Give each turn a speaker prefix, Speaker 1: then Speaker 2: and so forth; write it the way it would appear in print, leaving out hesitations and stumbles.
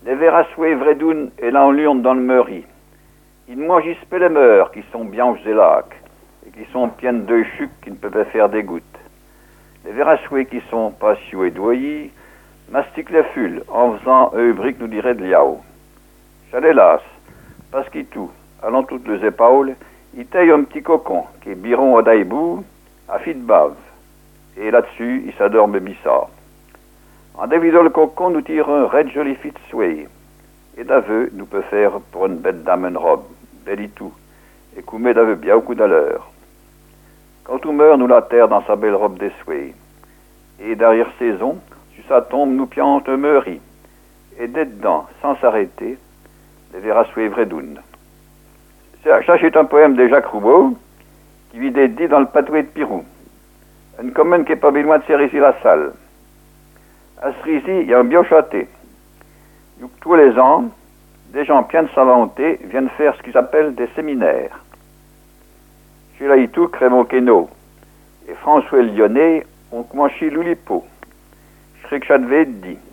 Speaker 1: Les verrasoués vredoun et l'enlurne dans le meury. Ils mangent les meurs qui sont bianches et lacs, et qui sont pleines de chucs qui ne peuvent faire des gouttes. Les verrasoués qui sont patios et doyis mastiquent les fuls en faisant un brique nous dirait de liao. Chalélas, parce qu'ils tout, allant toutes les épaules, ils taillent un petit cocon qui est biron à daibou, à fit de bave. Et là-dessus, ils s'adorment bissard. En dévidant le cocon, nous tirons un red joli fit soué. Et d'aveu, nous peut faire pour une bête dame une robe, belle et tout, et qu'on met d'aveu bien au coup d'allure. Quand tout meurt, nous la terre dans sa belle robe des souhaits. Et derrière saison, sur sa tombe, nous piante un meury. Et dedans, sans s'arrêter, les verrasoués vredoun. Ça, c'est un poème de Jacques Roubaud, qui vit dit dans le patoué de Pirou. Une commune qui n'est pas bien loin de Cérizy-la-Salle. À Cérizy, il y a un biochâté. Tous les ans, des gens pleins de savanté viennent faire ce qu'ils appellent des séminaires. Chez Laïtou, Crémon Quénaud et François Lyonnais ont commencé l'oulipo. Je serais que ça devait être dit.